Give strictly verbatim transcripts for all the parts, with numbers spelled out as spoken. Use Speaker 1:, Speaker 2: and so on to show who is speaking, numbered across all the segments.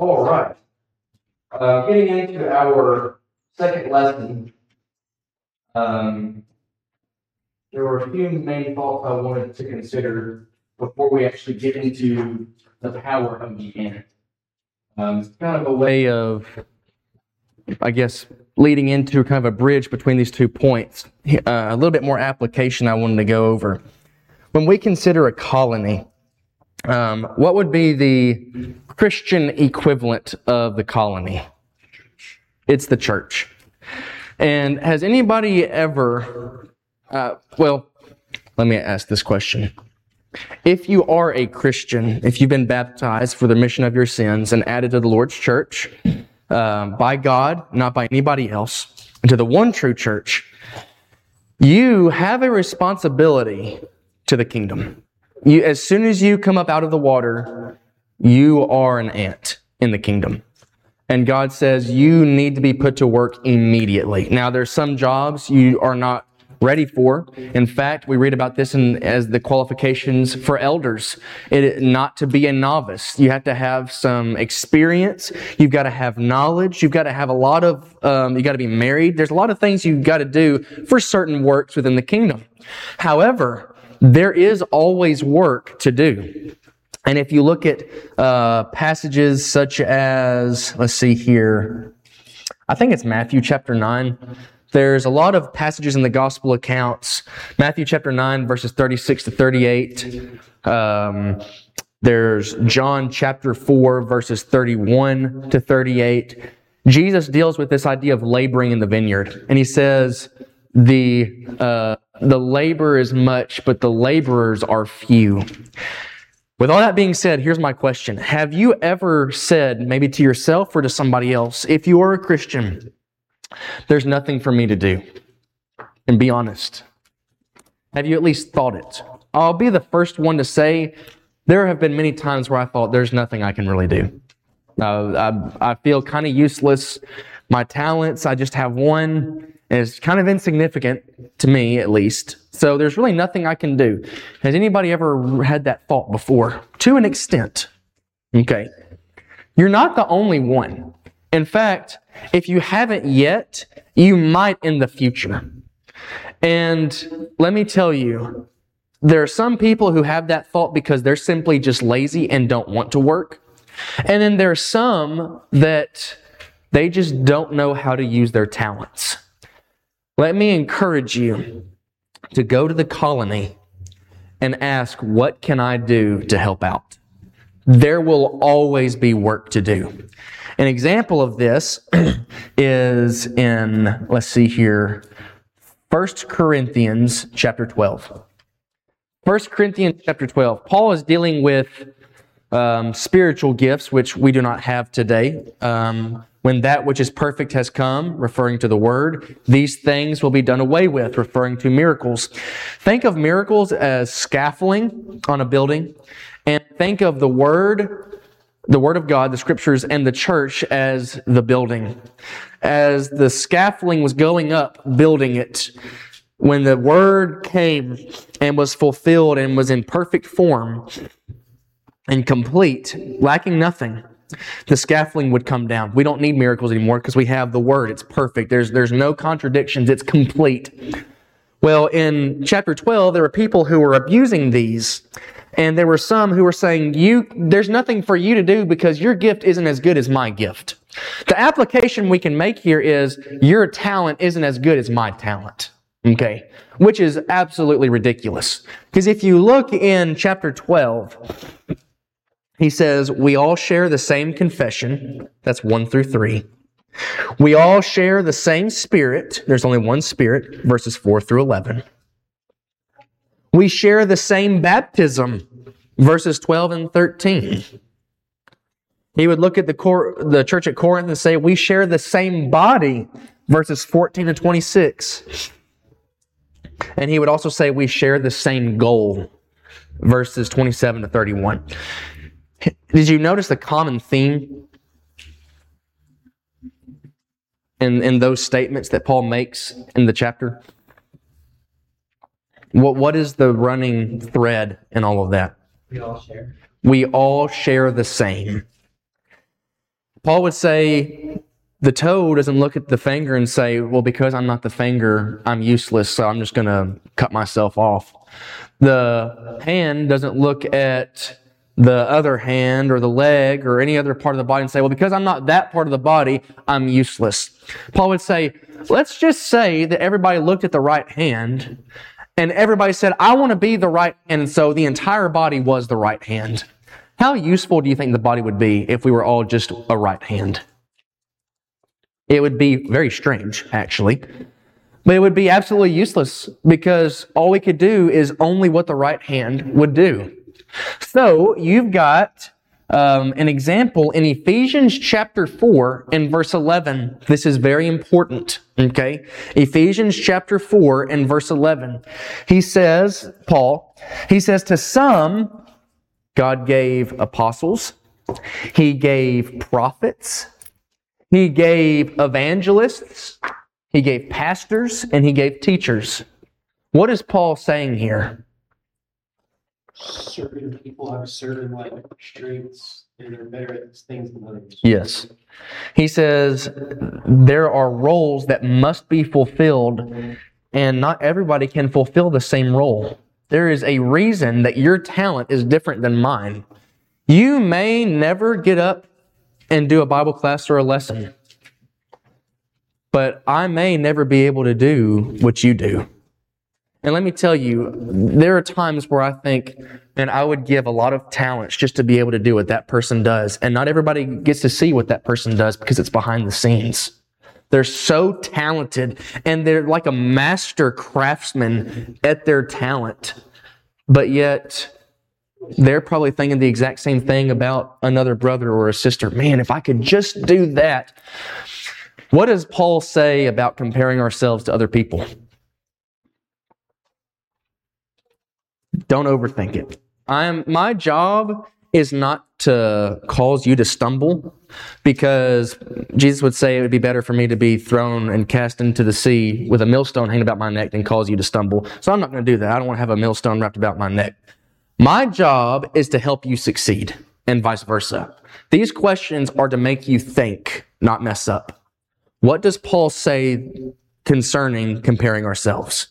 Speaker 1: All right. Uh, getting into our second lesson, um, there were a few main thoughts I wanted to consider before we actually get into the power of the end. Um, it's kind of a way of, I guess, leading into kind of a bridge between these two points. Uh, a little bit more application I wanted to go over. When we consider a colony, um, what would be the Christian equivalent of the colony? It's the church. And has anybody ever, uh, well, let me ask this question. If you are a Christian, if you've been baptized for the remission of your sins and added to the Lord's church, um, by God, not by anybody else, and to the one true church, you have a responsibility to the kingdom. You, as soon as you come up out of the water, you are an ant in the kingdom. And God says you need to be put to work immediately. Now, there's some jobs you are not ready for. In fact, we read about this in, as the qualifications for elders. It, not to be a novice. You have to have some experience. You've got to have knowledge. You've got to have a lot of, um, you got to be married. There's a lot of things you've got to do for certain works within the kingdom. However, there is always work to do. And if you look at uh, passages such as, let's see here, I think it's Matthew chapter nine. There's a lot of passages in the gospel accounts. Matthew chapter nine, verses thirty-six to thirty-eight. Um, there's John chapter four, verses thirty-one to thirty-eight. Jesus deals with this idea of laboring in the vineyard. And he says, the, uh, the labor is much, but the laborers are few. With all that being said, here's my question. Have you ever said, maybe to yourself or to somebody else, if you are a Christian, there's nothing for me to do? And be honest. Have you at least thought it? I'll be the first one to say, there have been many times where I thought, there's nothing I can really do. Uh, I, I feel kind of useless. My talents, I just have one. It's kind of insignificant to me, at least. So there's really nothing I can do. Has anybody ever had that thought before? To an extent. Okay. You're not the only one. In fact, if you haven't yet, you might in the future. And let me tell you, there are some people who have that thought because they're simply just lazy and don't want to work. And then there are some that they just don't know how to use their talents. Let me encourage you to go to the colony and ask, what can I do to help out? There will always be work to do. An example of this is in, let's see here, First Corinthians chapter twelve. First Corinthians chapter twelve. Paul is dealing with um, spiritual gifts, which we do not have today. Um, when that which is perfect has come, referring to the Word, these things will be done away with, referring to miracles. Think of miracles as scaffolding on a building, and think of the Word, the Word of God, the Scriptures, and the church as the building. As the scaffolding was going up, building it, when the Word came and was fulfilled and was in perfect form and complete, lacking nothing, the scaffolding would come down. We don't need miracles anymore because we have the Word. It's perfect. There's, there's no contradictions. It's complete. Well, in chapter twelve, there were people who were abusing these. And there were some who were saying, "You, there's nothing for you to do because your gift isn't as good as my gift." The application we can make here is, your talent isn't as good as my talent. Okay? Which is absolutely ridiculous. Because if you look in chapter twelve, he says, we all share the same confession. That's one through three. We all share the same Spirit. There's only one Spirit, verses four through eleven. We share the same baptism, verses twelve and thirteen. He would look at the, cor- the church at Corinth and say, we share the same body, verses fourteen and twenty-six. And he would also say, we share the same goal, verses twenty-seven to thirty-one. Did you notice the common theme in, in those statements that Paul makes in the chapter? What What is the running thread in all of that?
Speaker 2: We all share.
Speaker 1: We all share the same.
Speaker 2: Paul would say the toe doesn't look at the finger and say, well, because I'm not the finger, I'm useless, so I'm just going to cut myself off. The hand doesn't look at the other hand or the leg or any other part of the body and say, well, because I'm not that part of the body, I'm useless. Paul would say, let's just say that everybody looked at the right hand and everybody said, I want to be the right, and so the entire body was the right hand. How useful do you think the body would be if we were all just a right hand? It would be very strange, actually. But it would be absolutely useless because all we could do is only what the right hand would do. So you've got um, an example in Ephesians chapter four and verse eleven. This is very important, okay? Ephesians chapter four and verse eleven. He says, Paul, he says, to some, God gave apostles, He gave prophets, He gave evangelists, He gave pastors, and He gave teachers. What is Paul saying here?
Speaker 3: Certain people have certain like strengths and they're better at things than others.
Speaker 2: Yes. He says there are roles that must be fulfilled, and not everybody can fulfill the same role. There is a reason that your talent is different than mine. You may never get up and do a Bible class or a lesson, but I may never be able to do what you do. And let me tell you, there are times where I think, man, I would give a lot of talents just to be able to do what that person does. And not everybody gets to see what that person does because it's behind the scenes. They're so talented and they're like a master craftsman at their talent. But yet, they're probably thinking the exact same thing about another brother or a sister. Man, if I could just do that. What does Paul say about comparing ourselves to other people? Don't overthink it. I am, my job is not to cause you to stumble, because Jesus would say it would be better for me to be thrown and cast into the sea with a millstone hanging about my neck than cause you to stumble. So I'm not going to do that. I don't want to have a millstone wrapped about my neck. My job is to help you succeed, and vice versa. These questions are to make you think, not mess up. What does Paul say concerning comparing ourselves?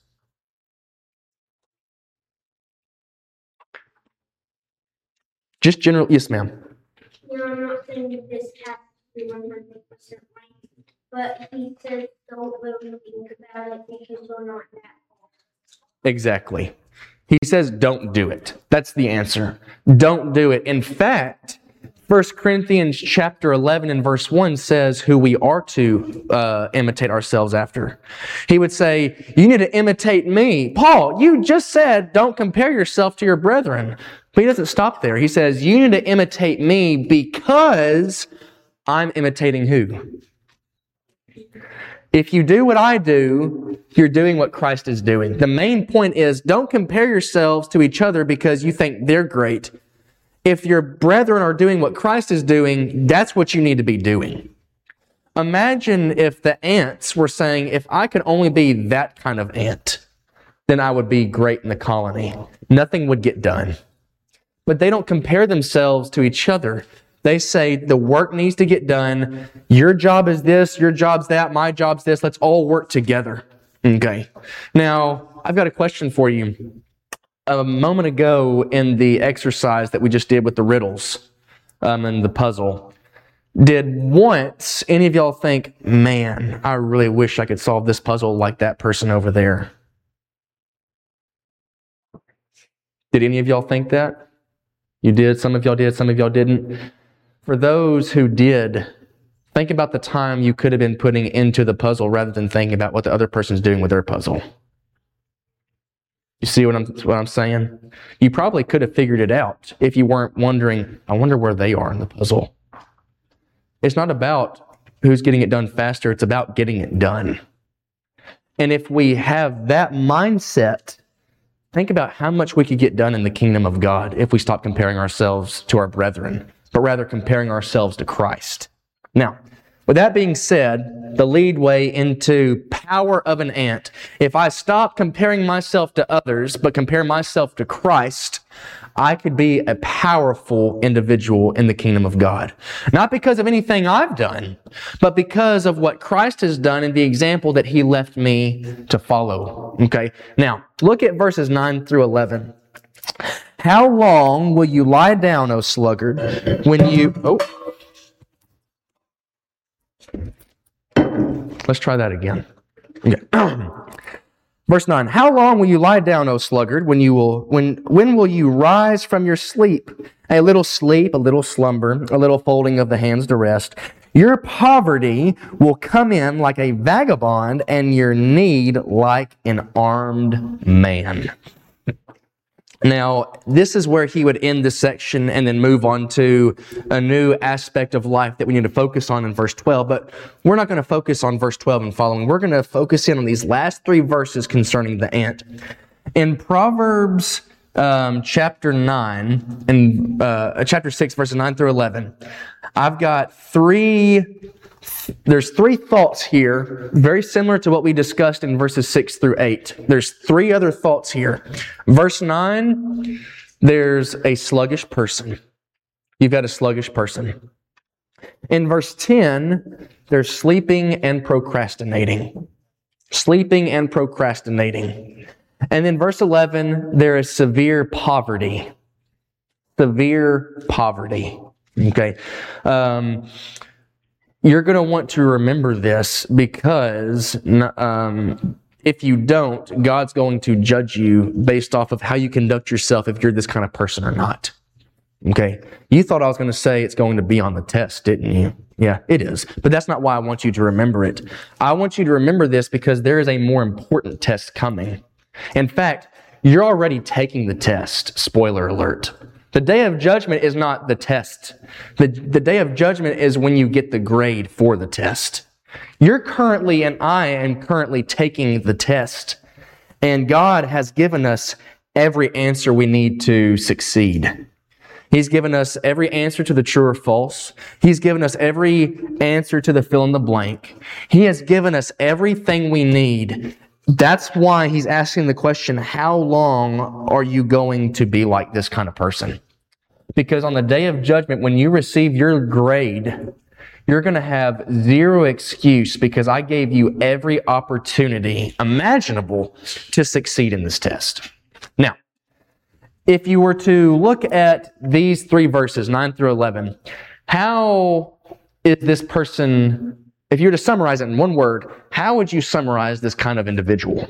Speaker 2: Just general, yes, ma'am.
Speaker 4: No, I'm not saying that this has to be one hundred percent right, but he says don't really think about it because you're not that far.
Speaker 2: Exactly. He says don't do it. That's the answer. Don't do it. In fact, First Corinthians chapter eleven and verse one says who we are to uh, imitate ourselves after. He would say, you need to imitate me. Paul, you just said don't compare yourself to your brethren. But he doesn't stop there. He says, you need to imitate me because I'm imitating who? If you do what I do, you're doing what Christ is doing. The main point is don't compare yourselves to each other because you think they're great. If your brethren are doing what Christ is doing, that's what you need to be doing. Imagine if the ants were saying, if I could only be that kind of ant, then I would be great in the colony. Nothing would get done. But they don't compare themselves to each other. They say the work needs to get done. Your job is this, your job's that, my job's this. Let's all work together. Okay. Now, I've got a question for you. A moment ago in the exercise that we just did with the riddles um, and the puzzle, did once any of y'all think, man, I really wish I could solve this puzzle like that person over there? Did any of y'all think that? You did? Some of y'all did, some of y'all didn't. For those who did, think about the time you could have been putting into the puzzle rather than thinking about what the other person's doing with their puzzle. You see what I'm what I'm saying? You probably could have figured it out if you weren't wondering, I wonder where they are in the puzzle. It's not about who's getting it done faster, it's about getting it done. And if we have that mindset, think about how much we could get done in the kingdom of God if we stop comparing ourselves to our brethren, but rather comparing ourselves to Christ. Now, with that being said, the lead way into power of an ant. If I stop comparing myself to others, but compare myself to Christ, I could be a powerful individual in the kingdom of God. Not because of anything I've done, but because of what Christ has done and the example that He left me to follow. Okay? Now, look at verses nine through eleven. How long will you lie down, O sluggard, when you... Oh. Let's try that again. Okay. Verse nine, how long will you lie down, O sluggard, when you will when when will you rise from your sleep? A little sleep, a little slumber, a little folding of the hands to rest. Your poverty will come in like a vagabond, and your need like an armed man. Now, this is where he would end this section and then move on to a new aspect of life that we need to focus on in verse twelve. But we're not going to focus on verse twelve and following. We're going to focus in on these last three verses concerning the ant. In Proverbs um, chapter nine, and uh, chapter six, verses nine through eleven, I've got three... There's three thoughts here, very similar to what we discussed in verses six through eight. There's three other thoughts here. Verse nine, there's a sluggish person. You've got a sluggish person. In verse ten, there's sleeping and procrastinating. Sleeping and procrastinating. And then verse eleven, there is severe poverty. Severe poverty. Okay. Um... You're going to want to remember this because um, if you don't, God's going to judge you based off of how you conduct yourself if you're this kind of person or not. Okay? You thought I was going to say it's going to be on the test, didn't you? Yeah, it is. But that's not why I want you to remember it. I want you to remember this because there is a more important test coming. In fact, you're already taking the test. Spoiler alert. The day of judgment is not the test. The, the day of judgment is when you get the grade for the test. You're currently, and I am currently taking the test. And God has given us every answer we need to succeed. He's given us every answer to the true or false. He's given us every answer to the fill in the blank. He has given us everything we need. That's why He's asking the question, how long are you going to be like this kind of person? Because on the day of judgment, when you receive your grade, you're going to have zero excuse because I gave you every opportunity imaginable to succeed in this test. Now, if you were to look at these three verses, nine through eleven, how is this person... If you were to summarize it in one word, how would you summarize this kind of individual?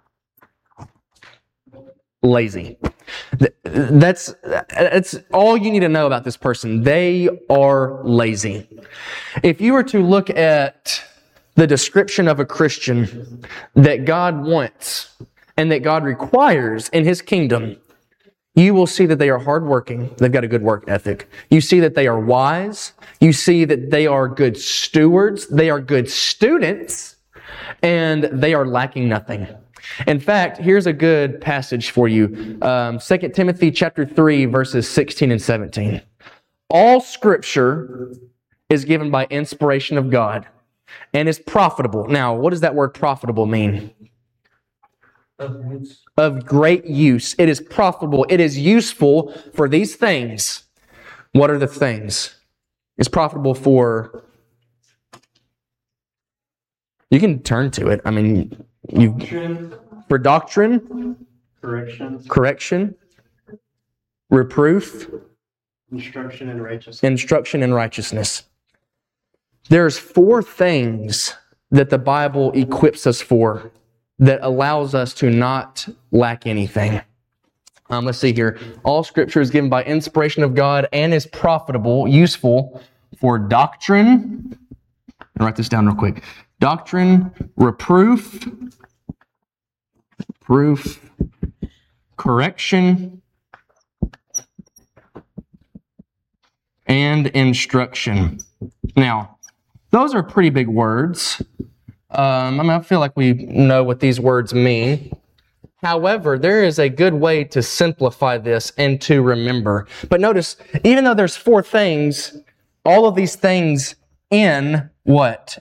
Speaker 2: Lazy. That's, that's all you need to know about this person. They are lazy. If you were to look at the description of a Christian that God wants and that God requires in His kingdom, you will see that they are hardworking. They've got a good work ethic. You see that they are wise. You see that they are good stewards. They are good students. And they are lacking nothing. In fact, here's a good passage for you. Um, Second Timothy chapter three, verses sixteen and seventeen. All Scripture is given by inspiration of God and is profitable. Now, what does that word profitable mean? Of great use. It is profitable. It is useful for these things. What are the things? It's profitable for... You can turn to it. I mean, you
Speaker 3: Doctrine,
Speaker 2: for doctrine,
Speaker 3: correction,
Speaker 2: correction, reproof,
Speaker 3: instruction, and righteousness.
Speaker 2: instruction, and righteousness. There's four things that the Bible equips us for that allows us to not lack anything. Um, let's see here. All Scripture is given by inspiration of God and is profitable, useful for doctrine. I'll write this down real quick. Doctrine, reproof, proof, correction, and instruction. Now, those are pretty big words. Um, I mean, I feel like we know what these words mean. However, there is a good way to simplify this and to remember. But notice, even though there's four things, all of these things in what?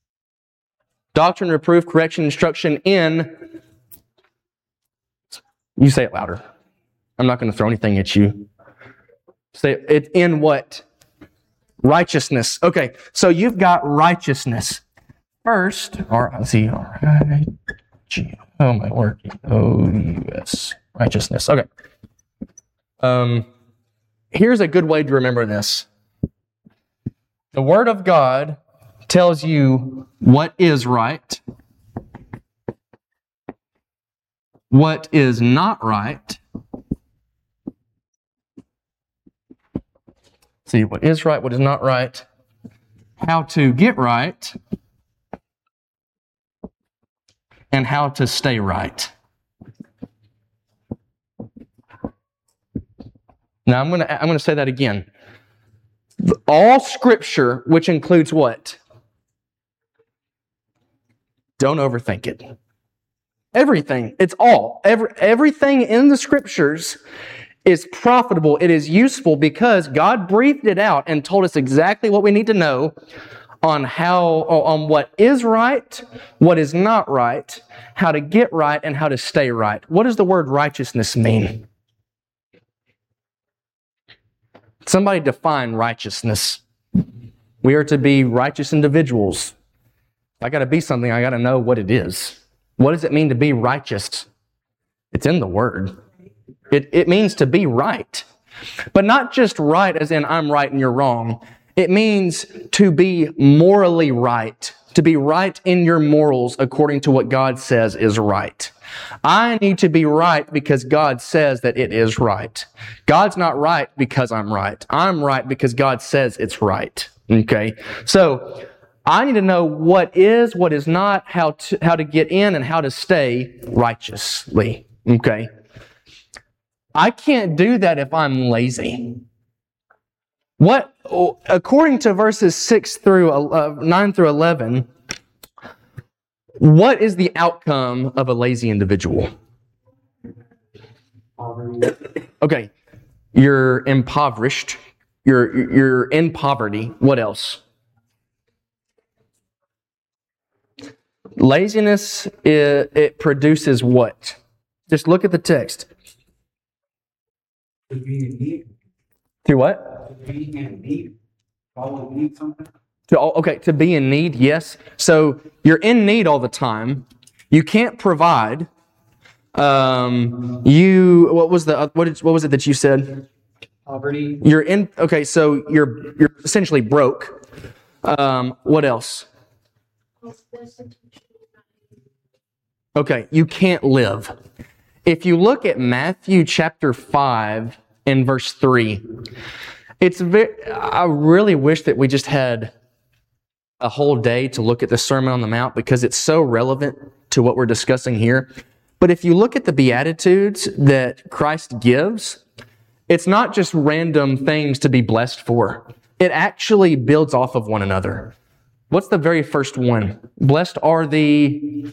Speaker 2: Doctrine, reproof, correction, instruction in You say it louder. I'm not going to throw anything at you. Say it in what? Righteousness. Okay, so you've got righteousness. First, R I Z R I G. Oh, my word. O U S. Righteousness. Okay. Um, here's a good way to remember this. The Word of God tells you what is right, what is not right. See what is right, what is not right, how to get right, and how to stay right. Now I'm going to I'm going to say that again. All Scripture, which includes what? Don't overthink it. Everything. It's all. Every, everything in the Scriptures is profitable. It is useful because God breathed it out and told us exactly what we need to know on how, on what is right, what is not right, how to get right, and how to stay right. What does the word righteousness mean? Somebody define righteousness. We are to be righteous individuals. If I got to be something, I got to know what it is. What does it mean to be righteous? It's in the Word. It, it means to be right. But not just right as in I'm right and you're wrong. It means to be morally right. To be right in your morals according to what God says is right. I need to be right because God says that it is right. God's not right because I'm right. I'm right because God says it's right. Okay? So, I need to know what is, what is not, how to, how to get in, and how to stay righteously. Okay? I can't do that if I'm lazy. What, according to verses six through uh, nine through eleven, what is the outcome of a lazy individual? Okay, you're impoverished. You're you're in poverty. What else? Laziness, it, it produces what? Just look at the text.
Speaker 5: To be in need.
Speaker 2: Through what?
Speaker 5: To be in need. Always need something.
Speaker 2: To, okay, to be in need, yes. So you're in need all the time. You can't provide. Um, you what was the what is, what was it that you said?
Speaker 3: Poverty.
Speaker 2: You're in. Okay, so you're you're essentially broke. Um, what else? Okay, you can't live. If you look at Matthew chapter five and verse three, it's very, I really wish that we just had a whole day to look at the Sermon on the Mount because it's so relevant to what we're discussing here. But if you look at the Beatitudes that Christ gives, it's not just random things to be blessed for. It actually builds off of one another. What's the very first one? Blessed are the...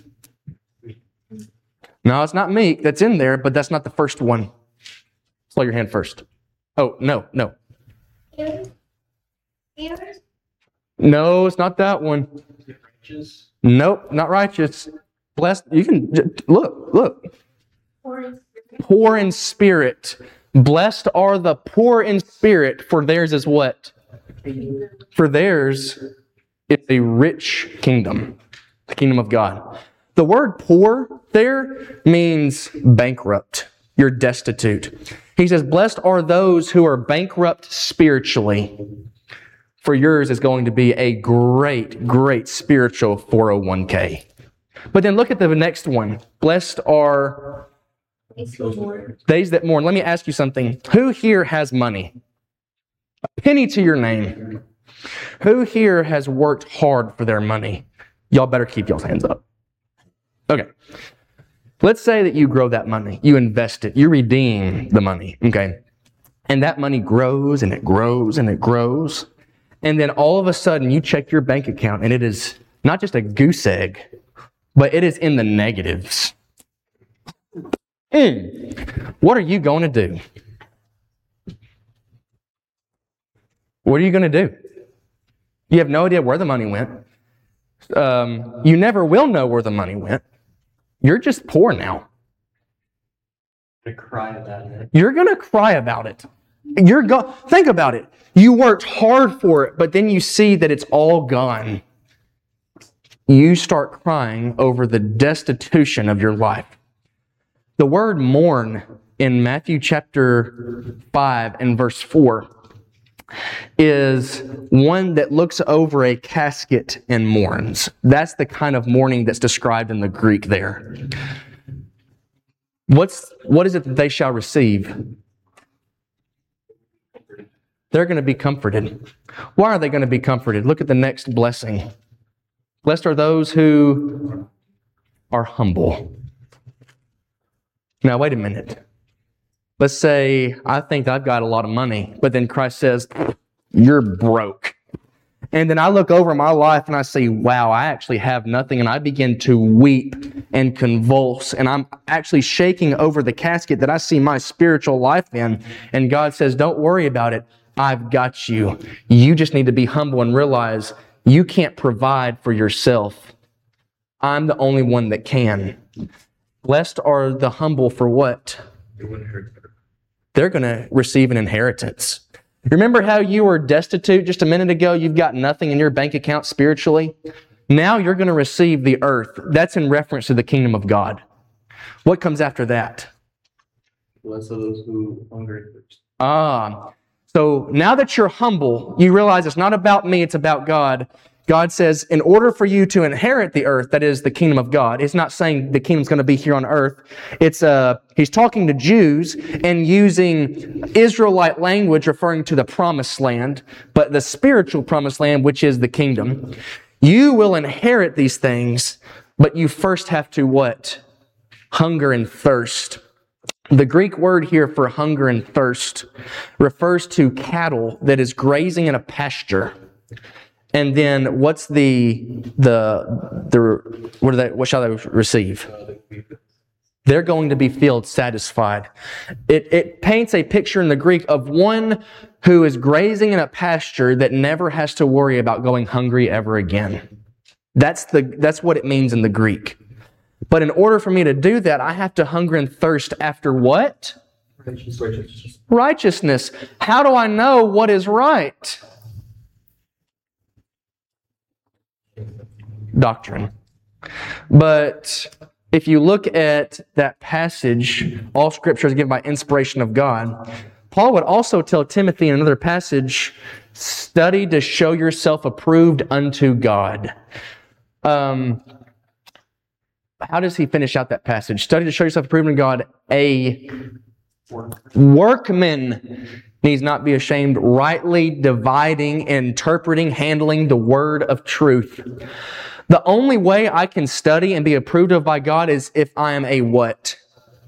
Speaker 2: No, it's not meek. That's in there, but that's not the first one. Slow your hand first. Oh, no, no.
Speaker 4: Ears? Ears?
Speaker 2: No, it's not that one.
Speaker 3: Righteous.
Speaker 2: Nope, not righteous. Blessed. You can look, look.
Speaker 4: Or
Speaker 2: Poor in spirit. Blessed are the poor in spirit, for theirs is what? For theirs is a rich kingdom, the kingdom of God. The word poor there means bankrupt. You're destitute. He says, blessed are those who are bankrupt spiritually, for yours is going to be a great, great spiritual four oh one k. But then look at the next one. Blessed are those that mourn. Let me ask you something. Who here has money? A penny to your name. Who here has worked hard for their money? Y'all better keep y'all's hands up. Okay. Let's say that you grow that money. You invest it. You redeem the money. Okay. And that money grows and it grows and it grows. And then all of a sudden you check your bank account and it is not just a goose egg, but it is in the negatives. Mm. What are you going to do? What are you going to do? You have no idea where the money went. Um, you never will know where the money went. You're just poor now.
Speaker 3: To cry about it.
Speaker 2: You're going to cry about it. You're go- Think about it. You worked hard for it, but then you see that it's all gone. You start crying over the destitution of your life. The word mourn in Matthew chapter five and verse four is one that looks over a casket and mourns. That's the kind of mourning that's described in the Greek there. What's, what is it that they shall receive? They're going to be comforted. Why are they going to be comforted? Look at the next blessing. Blessed are those who are humble. Now, wait a minute. Let's say I think I've got a lot of money, but then Christ says, you're broke. And then I look over my life and I say, wow, I actually have nothing. And I begin to weep and convulse. And I'm actually shaking over the casket that I see my spiritual life in. And God says, don't worry about it. I've got you. You just need to be humble and realize you can't provide for yourself. I'm the only one that can. Blessed are the humble for what? They're going to receive an inheritance. Remember how you were destitute just a minute ago? You've got nothing in your bank account spiritually. Now you're going to receive the earth. That's in reference to the kingdom of God. What comes after that?
Speaker 3: Blessed are those who hunger and thirst.
Speaker 2: Ah, so now that you're humble, you realize it's not about me, it's about God. God says, in order for you to inherit the earth, that is the kingdom of God, it's not saying the kingdom's going to be here on earth. It's uh, he's talking to Jews and using Israelite language referring to the promised land, but the spiritual promised land, which is the kingdom. You will inherit these things, but you first have to what? Hunger and thirst. The Greek word here for hunger and thirst refers to cattle that is grazing in a pasture. And then what's the, the, the what, do they, what shall they receive? They're going to be filled, satisfied. It, it paints a picture in the Greek of one who is grazing in a pasture that never has to worry about going hungry ever again. That's the, that's what it means in the Greek. But in order for me to do that, I have to hunger and thirst after what?
Speaker 1: Righteousness.
Speaker 2: Righteousness. How do I know what is right? Doctrine. But if you look at that passage, all Scripture is given by inspiration of God. Paul would also tell Timothy in another passage, study to show yourself approved unto God. Um, how does he finish out that passage? Study to show yourself approved unto God, a workman needs not be ashamed, rightly dividing, interpreting, handling the word of truth. The only way I can study and be approved of by God is if I am a what?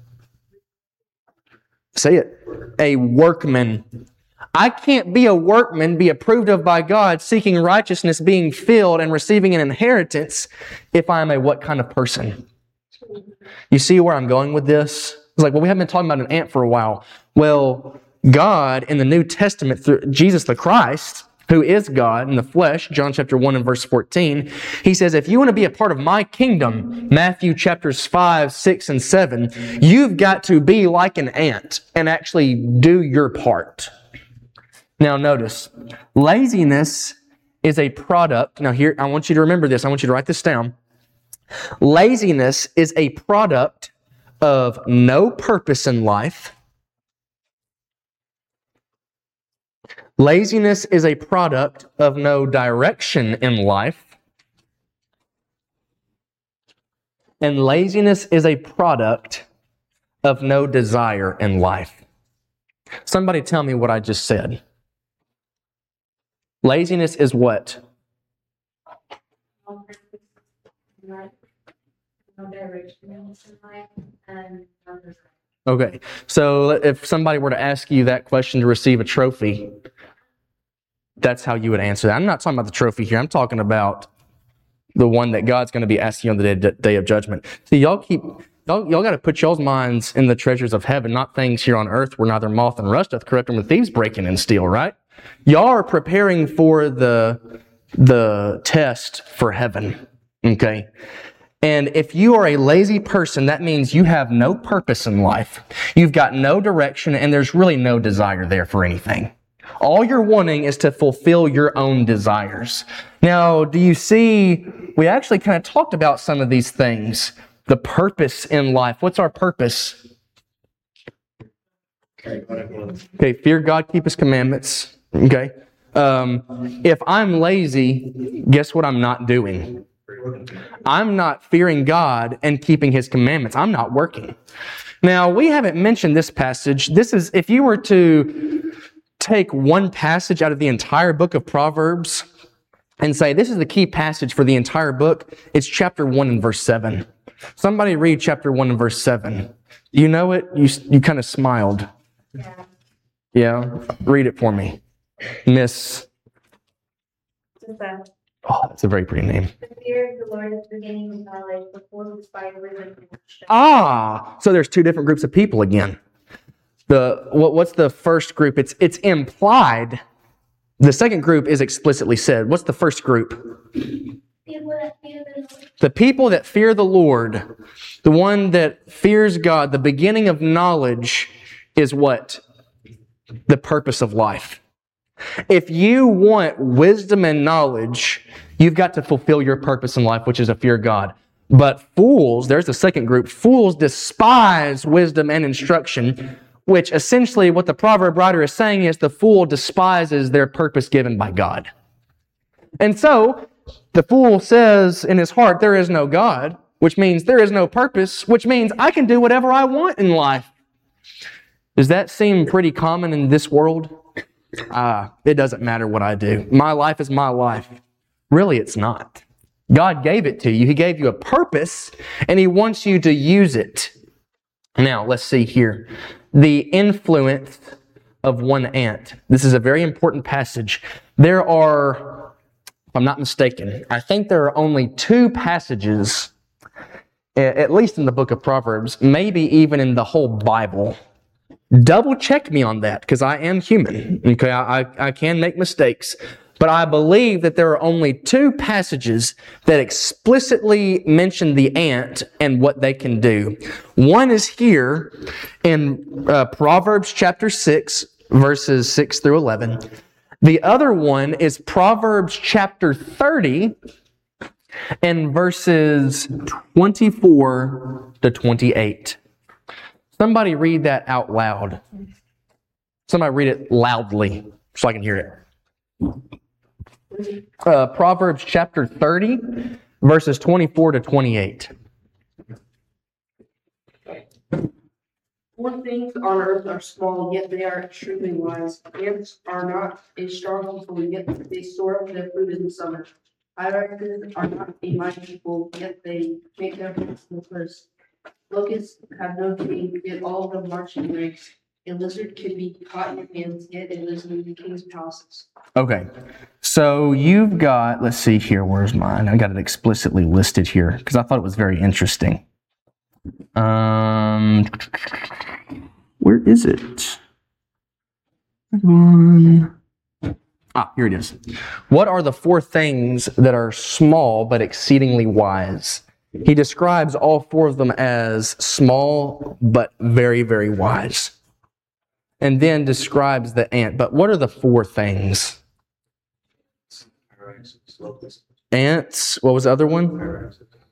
Speaker 2: Say it. A workman. I can't be a workman, be approved of by God, seeking righteousness, being filled, and receiving an inheritance if I am a what kind of person? You see where I'm going with this? It's like, well, we haven't been talking about an ant for a while. Well, God in the New Testament, through Jesus the Christ, who is God in the flesh, John chapter one and verse fourteen, he says, if you want to be a part of my kingdom, Matthew chapters five, six, and seven, you've got to be like an ant and actually do your part. Now notice, laziness is a product. Now here, I want you to remember this. I want you to write this down. Laziness is a product of no purpose in life. Laziness is a product of no direction in life. And laziness is a product of no desire in life. Somebody tell me what I just said. Laziness is what? Okay, so if somebody were to ask you that question to receive a trophy, that's how you would answer that. I'm not talking about the trophy here. I'm talking about the one that God's going to be asking you on the day, day of judgment. See, y'all keep, y'all, y'all got to put y'all's minds in the treasures of heaven, not things here on earth where neither moth and rust doth corrupt, and with thieves breaking and steal, right? Y'all are preparing for the, the test for heaven, okay? And if you are a lazy person, that means you have no purpose in life. You've got no direction, and there's really no desire there for anything. All you're wanting is to fulfill your own desires. Now, do you see, we actually kind of talked about some of these things. The purpose in life. What's our purpose? Okay, fear God, keep His commandments. Okay. Um, if I'm lazy, guess what I'm not doing? I'm not fearing God and keeping His commandments. I'm not working. Now, we haven't mentioned this passage. This is, if you were to take one passage out of the entire book of Proverbs and say, this is the key passage for the entire book, it's chapter one and verse seven. Somebody read chapter one and verse seven. You know it? You, you kind of smiled.
Speaker 4: Yeah.
Speaker 2: Yeah? Read it for me. Miss.
Speaker 4: The
Speaker 2: Oh, that's a very pretty name.
Speaker 4: fear of the Lord is the beginning of knowledge, the fools despise wisdom and instruction.
Speaker 2: Ah, so there's two different groups of people again. The what, what's the first group? It's it's implied. The second group is explicitly said. What's the first group?
Speaker 4: People that fear the Lord.
Speaker 2: The people that fear the Lord, the one that fears God. The beginning of knowledge is what? The purpose of life. If you want wisdom and knowledge, you've got to fulfill your purpose in life, which is to fear God. But fools, there's the second group, fools despise wisdom and instruction, which essentially what the proverb writer is saying is the fool despises their purpose given by God. And so, the fool says in his heart, there is no God, which means there is no purpose, which means I can do whatever I want in life. Does that seem pretty common in this world? Ah, it doesn't matter what I do. My life is my life. Really, it's not. God gave it to you. He gave you a purpose, and He wants you to use it. Now, let's see here. The influence of one ant. This is a very important passage. There are, if I'm not mistaken, I think there are only two passages, at least in the book of Proverbs, maybe even in the whole Bible. Double check me on that, because I am human. Okay, I, I, I can make mistakes. But I believe that there are only two passages that explicitly mention the ant and what they can do. One is here in uh, Proverbs chapter six, verses six through eleven. The other one is Proverbs chapter thirty and verses twenty-four to twenty-eight. Somebody read that out loud. Somebody read it loudly so I can hear it. Uh, Proverbs chapter thirty, verses twenty-four to twenty-eight.
Speaker 6: Four things on earth are small, yet they are extremely wise. Ants are not a strong people, yet they store up their food in the summer. Hyraxes are not a mighty people, yet they make their homes in the first. Locusts have no king, yet all of them march in ranks. A lizard can be caught in your hands, yet it lives in the king's palaces.
Speaker 2: Okay, so you've got, let's see here, where's mine? I got it explicitly listed here because I thought it was very interesting. Um, where is it? One. Ah, here it is. What are the four things that are small but exceedingly wise? He describes all four of them as small but very, very wise. And then describes the ant. But what are the four things? Ants. What was the other one?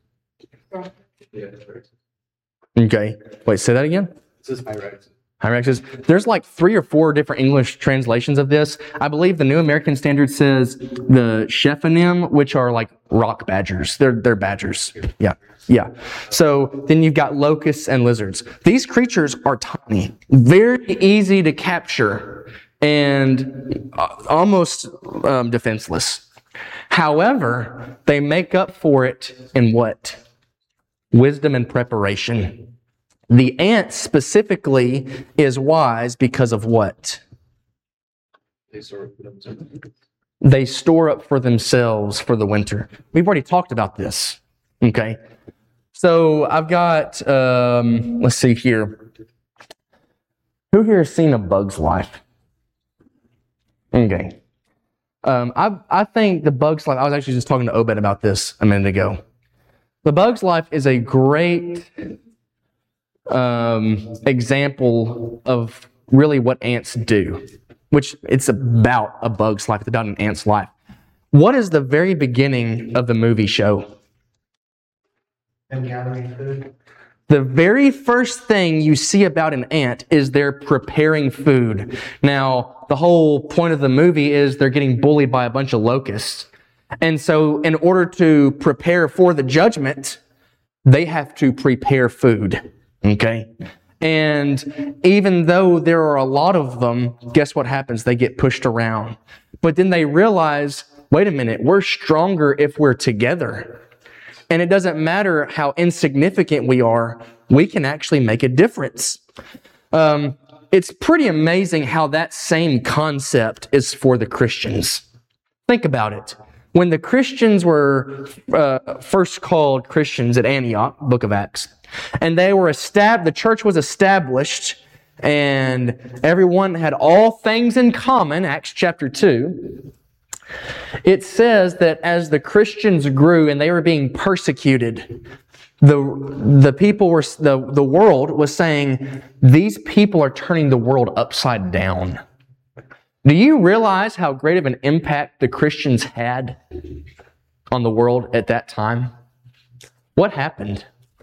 Speaker 2: Okay. Wait, say that again? Hyraxes. There's like three or four different English translations of this. I believe the New American Standard says the Shephanim, which are like rock badgers. They're they're badgers. Yeah, yeah. So then you've got locusts and lizards. These creatures are tiny, very easy to capture, and almost um, defenseless. However, they make up for it in what? Wisdom and preparation. The ant specifically is wise because of what? They store up for themselves. They store up for themselves for the winter. We've already talked about this. Okay. So I've got, um, let's see here. Who here has seen A Bug's Life? Okay. Um, I, I think The Bug's Life, I was actually just talking to Obed about this a minute ago. The Bug's Life is a great um, example of really what ants do, which it's about a bug's life. It's about an ant's life. What is the very beginning of the movie show?
Speaker 5: And gathering food.
Speaker 2: The very first thing you see about an ant is they're preparing food. Now, the whole point of the movie is they're getting bullied by a bunch of locusts. And so in order to prepare for the judgment, they have to prepare food. Okay? And even though there are a lot of them, guess what happens? They get pushed around. But then they realize, wait a minute, we're stronger if we're together. And it doesn't matter how insignificant we are, we can actually make a difference. Um, it's pretty amazing how that same concept is for the Christians. Think about it. When the Christians were uh, first called Christians at Antioch, Book of Acts, and they were established, the church was established, and everyone had all things in common, Acts chapter two, it says that as the Christians grew and they were being persecuted, the the people were the, the world was saying, these people are turning the world upside down. Do you realize how great of an impact the Christians had on the world at that time? What happened?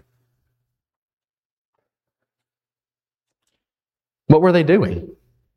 Speaker 2: What were they doing?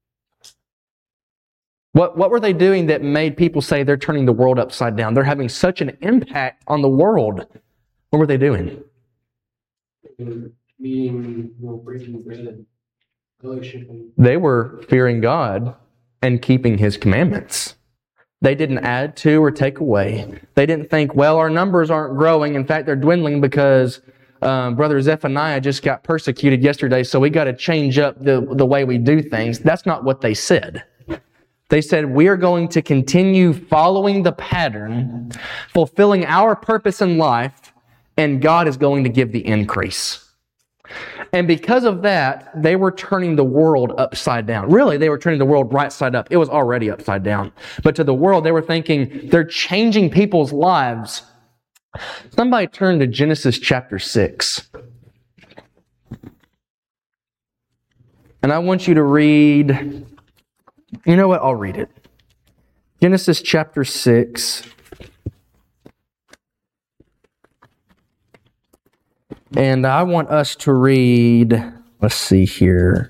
Speaker 2: What, what were they doing that made people say they're turning the world upside down? They're having such an impact on the world. What were they doing?
Speaker 3: Meeting, you know, breaking bread, fellowshipping.
Speaker 2: They were fearing God and keeping His commandments. They didn't add to or take away. They didn't think, well, our numbers aren't growing. In fact, they're dwindling because um, Brother Zephaniah just got persecuted yesterday, so we got to change up the, the way we do things. That's not what they said. They said, we are going to continue following the pattern, fulfilling our purpose in life, and God is going to give the increase. And because of that, they were turning the world upside down. Really, they were turning the world right side up. It was already upside down. But to the world, they were thinking they're changing people's lives. Somebody turn to Genesis chapter six. And I want you to read... You know what? I'll read it. Genesis chapter six. And I want us to read, let's see here.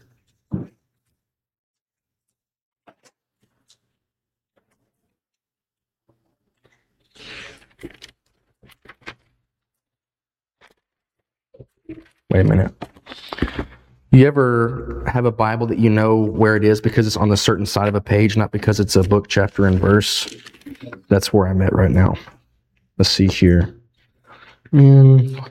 Speaker 2: Wait a minute. You ever have a Bible that you know where it is because it's on a certain side of a page, not because it's a book, chapter, and verse? That's where I'm at right now. Let's see here. Mm.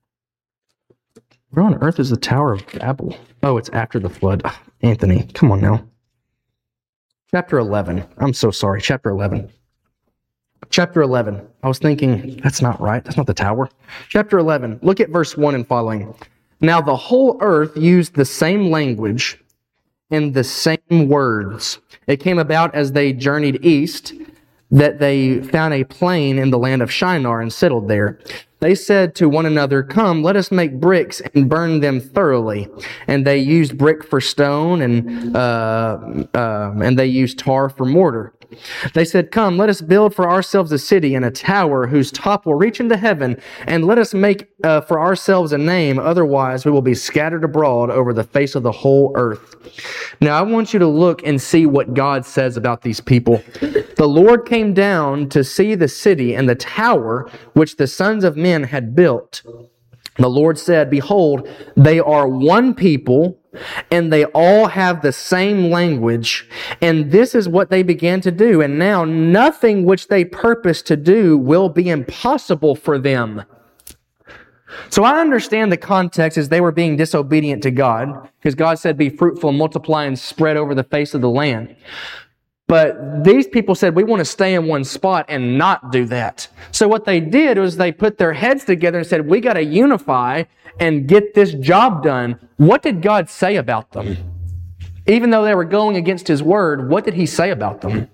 Speaker 2: Where on earth is the Tower of Babel? Oh, it's after the flood. Ugh, Anthony, come on now. Chapter eleven. I'm so sorry. Chapter eleven. Chapter eleven. I was thinking, that's not right. That's not the tower. Chapter eleven. Look at verse one and following. Now the whole earth used the same language and the same words. It came about as they journeyed east that they found a plain in the land of Shinar and settled there. They said to one another, come, let us make bricks and burn them thoroughly. And they used brick for stone, and uh, uh, and they used tar for mortar. They said, come, let us build for ourselves a city and a tower whose top will reach into heaven, and let us make uh, for ourselves a name, otherwise we will be scattered abroad over the face of the whole earth. Now I want you to look and see what God says about these people. The Lord came down to see the city and the tower which the sons of men had built. The Lord said, behold, they are one people, and they all have the same language, and this is what they began to do. And now nothing which they purpose to do will be impossible for them. So I understand the context as they were being disobedient to God, because God said, be fruitful, multiply, and spread over the face of the land. But these people said, we want to stay in one spot and not do that. So what they did was they put their heads together and said, we got to unify and get this job done. What did God say about them? Even though they were going against His word, what did He say about them?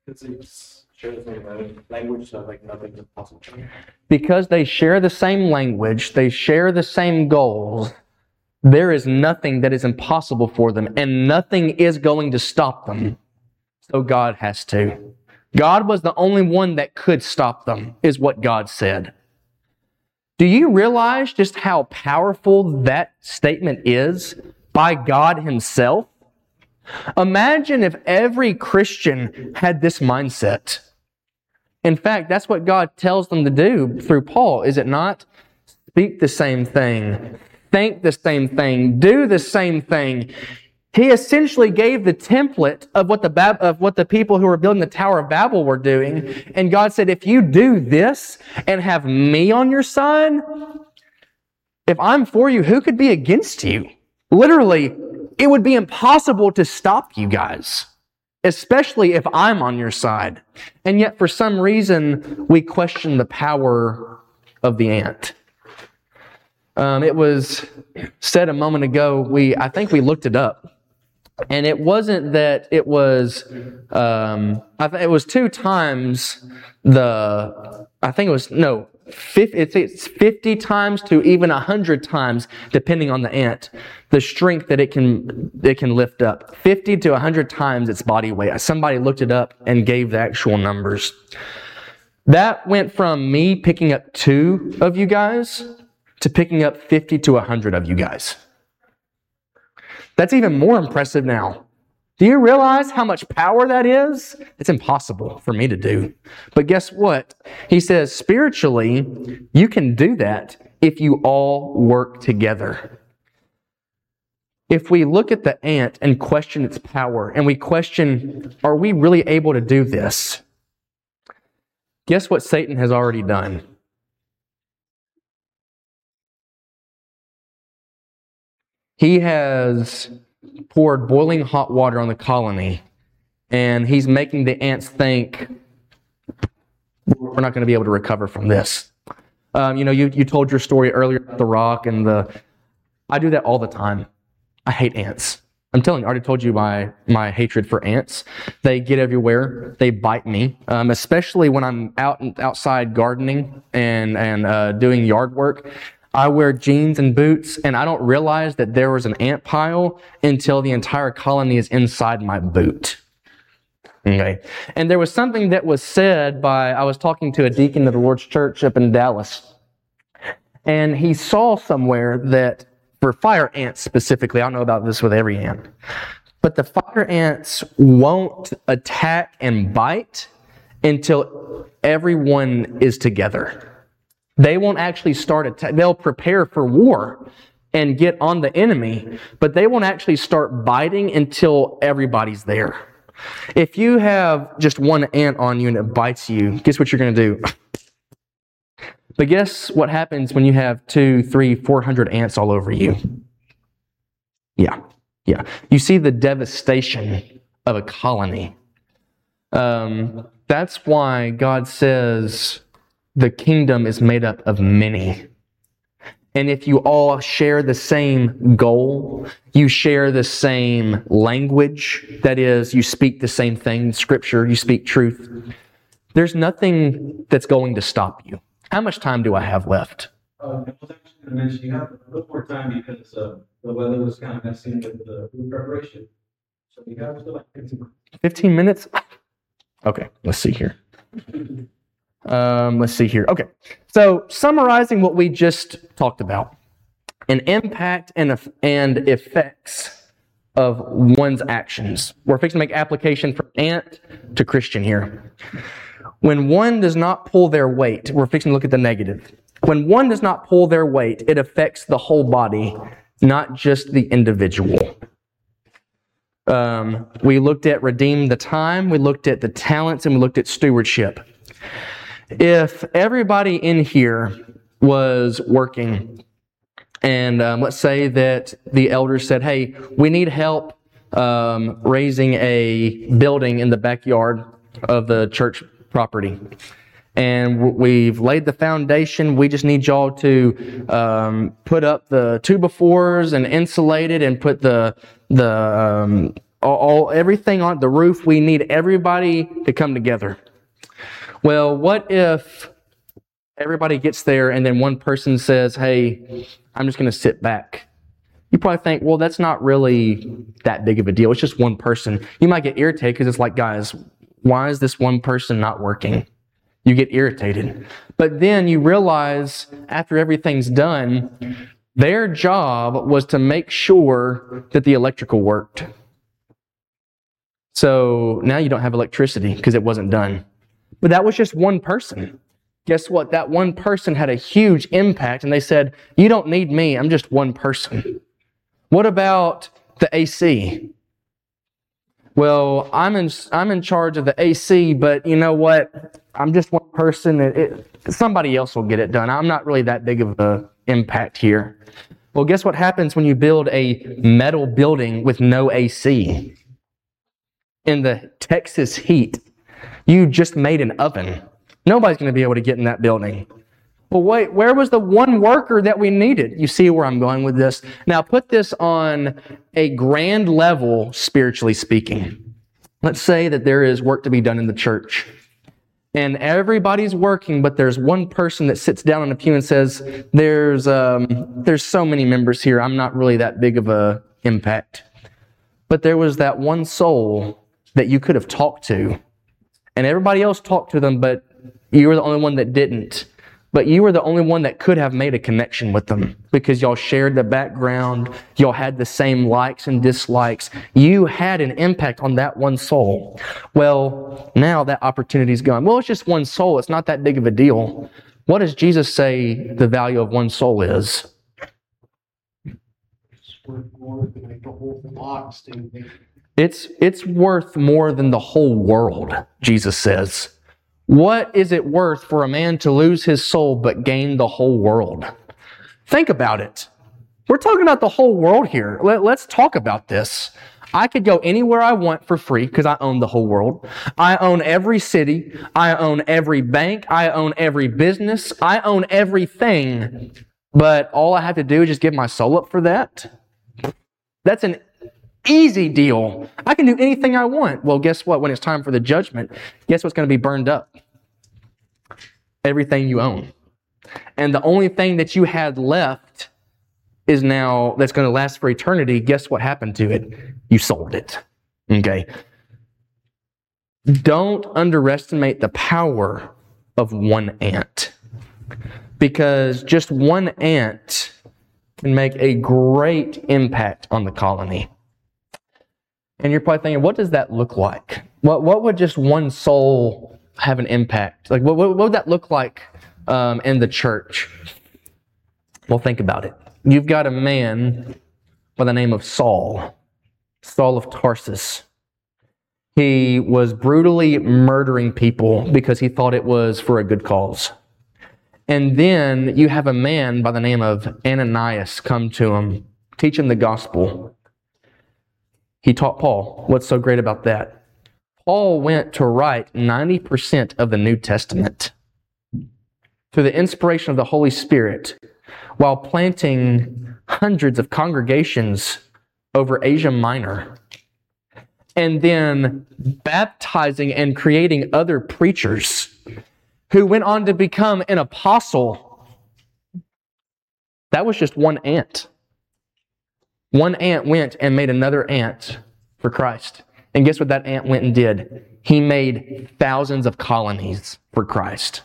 Speaker 3: Because it's share the same language, so like nothing's impossible.
Speaker 2: Because they share the same language, they share the same goals, there is nothing that is impossible for them, and nothing is going to stop them. So God has to. God was the only one that could stop them, is what God said. Do you realize just how powerful that statement is by God Himself? Imagine if every Christian had this mindset. In fact, that's what God tells them to do through Paul, is it not? Speak the same thing. Think the same thing. Do the same thing. He essentially gave the template of what the Bab- of what the people who were building the Tower of Babel were doing. And God said, if you do this and have me on your side, if I'm for you, who could be against you? Literally, it would be impossible to stop you guys, especially if I'm on your side. And yet, for some reason, we question the power of the ant. Um, it was said a moment ago, we I think we looked it up. And it wasn't that it was, um, I th- it was two times the, I think it was, no, fifty, it's, it's fifty times to even one hundred times, depending on the ant, the strength that it can, it can lift up. fifty to one hundred times its body weight. Somebody looked it up and gave the actual numbers. That went from me picking up two of you guys to picking up fifty to one hundred of you guys. That's even more impressive now. Do you realize how much power that is? It's impossible for me to do. But guess what? He says, spiritually, you can do that if you all work together. If we look at the ant and question its power, and we question, are we really able to do this? Guess what Satan has already done? He has poured boiling hot water on the colony, and he's making the ants think, we're not going to be able to recover from this. Um, you know, you, you told your story earlier about the rock and the... I do that all the time. I hate ants. I'm telling you, I already told you my, my hatred for ants. They get everywhere. They bite me, um, especially when I'm out outside gardening and, and uh, doing yard work. I wear jeans and boots, and I don't realize that there was an ant pile until the entire colony is inside my boot. Okay. And there was something that was said by, I was talking to a deacon of the Lord's Church up in Dallas, and he saw somewhere that for fire ants specifically, I don't know about this with every ant, but the fire ants won't attack and bite until everyone is together. They won't actually start attack. They'll prepare for war and get on the enemy, but they won't actually start biting until everybody's there. If you have just one ant on you and it bites you, guess what you're going to do? But guess what happens when you have two, three, four hundred ants all over you? Yeah, yeah. You see the devastation of a colony. Um, that's why God says the kingdom is made up of many. And if you all share the same goal, you share the same language, that is, you speak the same thing, Scripture, you speak truth, there's nothing that's going to stop you. How much time do I have left?
Speaker 7: Uh, I was actually going to mention you have a little more time because uh, the weather was kind of messing with the food preparation. So you have still like fifteen minutes.
Speaker 2: fifteen minutes? Okay, let's see here. Um, let's see here. Okay, so summarizing what we just talked about, an impact and, and effects of one's actions. We're fixing to make application from ant to Christian here. When one does not pull their weight, we're fixing to look at the negative. When one does not pull their weight, it affects the whole body, not just the individual. Um, we looked at redeem the time, we looked at the talents, and we looked at stewardship. If everybody in here was working, and um, let's say that the elders said, hey, we need help um, raising a building in the backyard of the church property. And we've laid the foundation. We just need y'all to um, put up the two by fours and insulate it and put the the um, all, all everything on the roof. We need everybody to come together. Well, what if everybody gets there and then one person says, hey, I'm just going to sit back? You probably think, well, that's not really that big of a deal. It's just one person. You might get irritated because it's like, guys, why is this one person not working? You get irritated. But then you realize after everything's done, their job was to make sure that the electrical worked. So now you don't have electricity because it wasn't done. But that was just one person. Guess what? That one person had a huge impact, and they said, you don't need me. I'm just one person. What about the A C? Well, I'm in I'm in charge of the A C, but you know what? I'm just one person. It, it, somebody else will get it done. I'm not really that big of an impact here. Well, guess what happens when you build a metal building with no A C? In the Texas heat, you just made an oven. Nobody's going to be able to get in that building. Well, wait, where was the one worker that we needed? You see where I'm going with this? Now, put this on a grand level, spiritually speaking. Let's say that there is work to be done in the church. And everybody's working, but there's one person that sits down on a pew and says, there's, um, there's so many members here, I'm not really that big of a impact. But there was that one soul that you could have talked to. And everybody else talked to them, but you were the only one that didn't. But you were the only one that could have made a connection with them because y'all shared the background. Y'all had the same likes and dislikes. You had an impact on that one soul. Well, now that opportunity's gone. Well, it's just one soul. It's not that big of a deal. What does Jesus say the value of one soul is?
Speaker 3: It's worth more than like the whole box thing.
Speaker 2: It's, it's worth more than the whole world, Jesus says. What is it worth for a man to lose his soul but gain the whole world? Think about it. We're talking about the whole world here. Let, let's talk about this. I could go anywhere I want for free because I own the whole world. I own every city. I own every bank. I own every business. I own everything. But all I have to do is just give my soul up for that. That's an easy deal. I can do anything I want. Well, guess what? When it's time for the judgment, guess what's going to be burned up? Everything you own. And the only thing that you had left is now, that's going to last for eternity. Guess what happened to it? You sold it. Okay. Don't underestimate the power of one ant. Because just one ant can make a great impact on the colony. And you're probably thinking, what does that look like? What what would just one soul have an impact? Like, what, what would that look like um, in the church? Well, think about it. You've got a man by the name of Saul, Saul of Tarsus. He was brutally murdering people because he thought it was for a good cause. And then you have a man by the name of Ananias come to him, teach him the gospel. He taught Paul. What's so great about that? Paul went to write ninety percent of the New Testament through the inspiration of the Holy Spirit while planting hundreds of congregations over Asia Minor and then baptizing and creating other preachers who went on to become an apostle. That was just one ant. One ant went and made another ant for Christ. And guess what that ant went and did? He made thousands of colonies for Christ.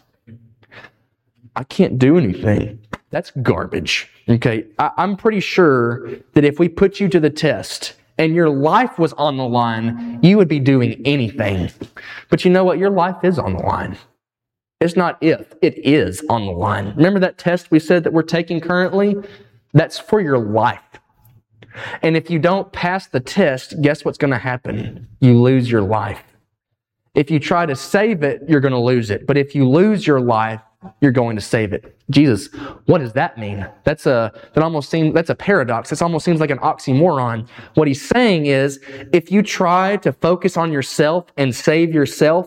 Speaker 2: I can't do anything. That's garbage. Okay, I, I'm pretty sure that if we put you to the test and your life was on the line, you would be doing anything. But you know what? Your life is on the line. It's not if, it is on the line. Remember that test we said that we're taking currently? That's for your life. And if you don't pass the test, guess what's going to happen? You lose your life. If you try to save it, you're going to lose it. But if you lose your life, you're going to save it. Jesus, what does that mean? That's a that almost seems that's a paradox. It almost seems like an oxymoron. What he's saying is, if you try to focus on yourself and save yourself,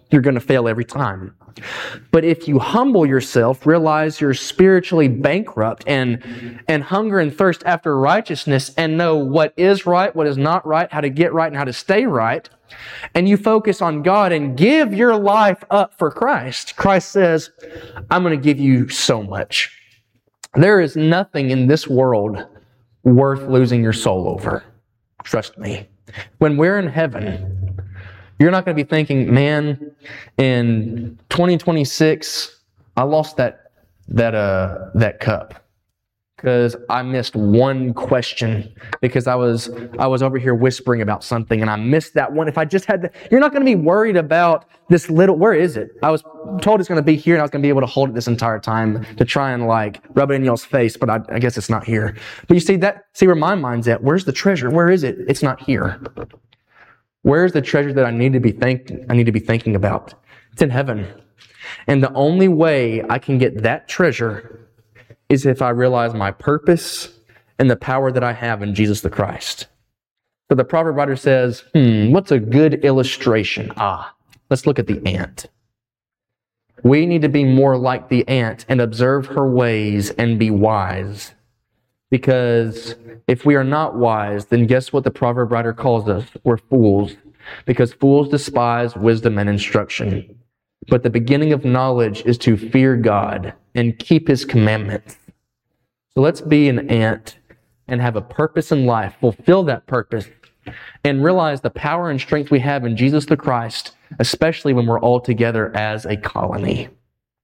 Speaker 2: you're going to fail every time. But if you humble yourself, realize you're spiritually bankrupt, and, and hunger and thirst after righteousness, and know what is right, what is not right, how to get right, and how to stay right, and you focus on God and give your life up for Christ, Christ says, I'm going to give you so much. There is nothing in this world worth losing your soul over. Trust me. When we're in heaven, you're not going to be thinking, man, in twenty twenty-six, I lost that that uh that cup because I missed one question because I was I was over here whispering about something and I missed that one. If I just had the, you're not going to be worried about this little, where is it? I was told it's going to be here and I was going to be able to hold it this entire time to try and like rub it in y'all's face, but I, I guess it's not here. But you see that, see where my mind's at. Where's the treasure? Where is it? It's not here. Where's the treasure that I need to be thinking, I need to be thinking about? It's in heaven. And the only way I can get that treasure is if I realize my purpose and the power that I have in Jesus the Christ. So the proverb writer says, hmm, what's a good illustration? Ah, let's look at the ant. We need to be more like the ant and observe her ways and be wise. Because if we are not wise, then guess what the proverb writer calls us? We're fools. Because fools despise wisdom and instruction. But the beginning of knowledge is to fear God and keep His commandments. So let's be an ant and have a purpose in life, fulfill that purpose, and realize the power and strength we have in Jesus the Christ, especially when we're all together as a colony.